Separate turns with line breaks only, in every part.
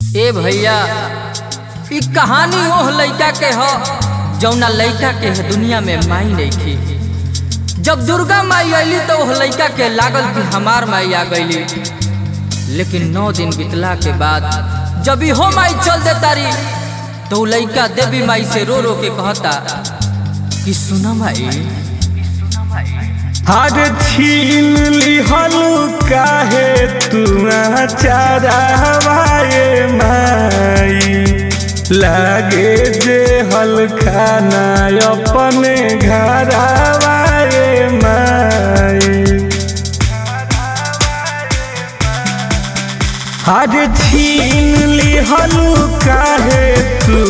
ए भैया ई कहानी ओह लइका के ह जौना लइका के दुनिया में माई नइखी। जब दुर्गा माई आईली तो ओह लइका के लागल कि हमार माई आ गईली, लेकिन 9 दिन बीतला के बाद जब इहो माई चल देतारी तो लइका देवी माई से रो रो के कहता कि सुना माई
हर छीन लिहल काहे तू चरावाए माई, लागे जे हल खाना अपने घरवाए माई। हर छीन लिहल काहे तू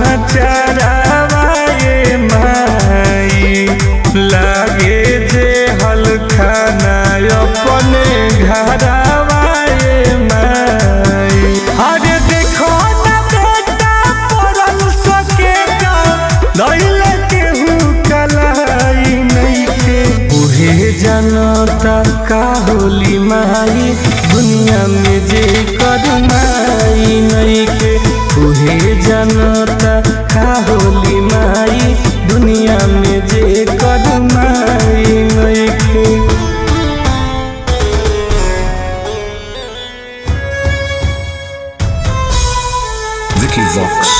चरावाए माई, लागे जे हल खाना अपने घरवाए माई। अरे देखो ना बेटा पड़ल सकेगा लैल केहू कलाई नइखे, उहे जनता का होली माई दुनिया में जे करुणाई नइखे, उहे जनता का होली माई दुनिया में जे करुणाई नइखे।
Vicky Vox.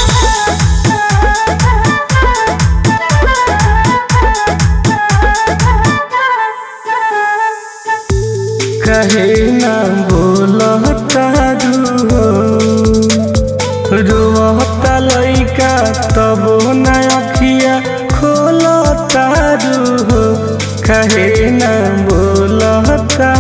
कहे ना बोलता रोता लइका तब न अखिया खोलता रू, कहे ना बोलता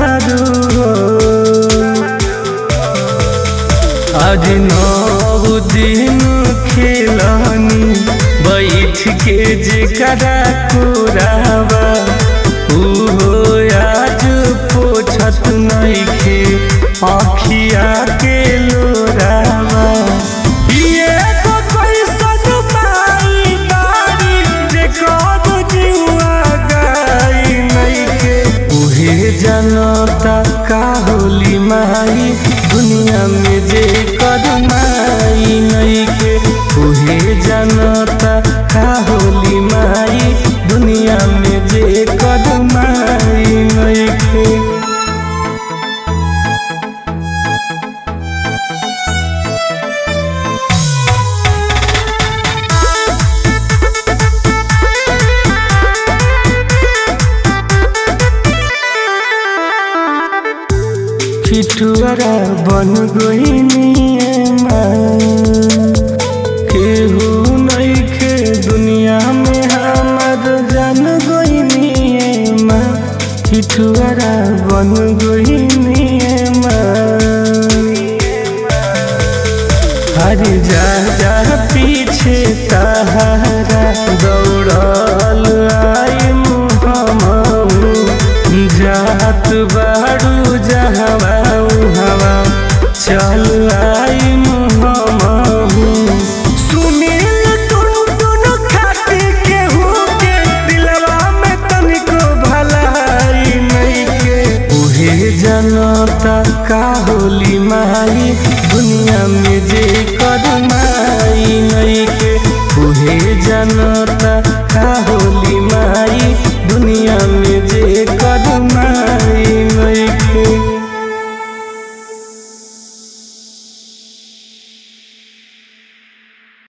आज 9 दिन खिलानी बैठ के जेकरा कोरावा, उहो आज पोछत नइखे आँखिया के लोरावा। ये तो कैसन माई बारी जेकर जुआ गाई नइखे, उहे जनता का होली माई दुनिया में जे करुणाई नइखे, उहे जनता का होली माई दुनिया में जे करुणाई नइखे। खिठुआरा बन गइनिए माँ, केहू नइखे दुनिया में हमर जान गइनिए माँ, खिठुआरा बन गइनिए माँ। हरे जा जा पीछे तहारा दौड़ल आई मुहम्मू, जात बाड़ू जहवा हवा चल आई मुहम्मू। सुनील टुन खाती केहू के दिलवा में तनिको भलाई नइखे, उहे जनता का होली माई दुनिया में जे करुणाई नइखे, उहे जनता का होली माई दुनिया में जे करुणाई।